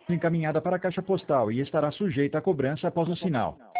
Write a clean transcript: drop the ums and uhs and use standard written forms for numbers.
encaminhada para a caixa postal e estará sujeita à cobrança após o sinal.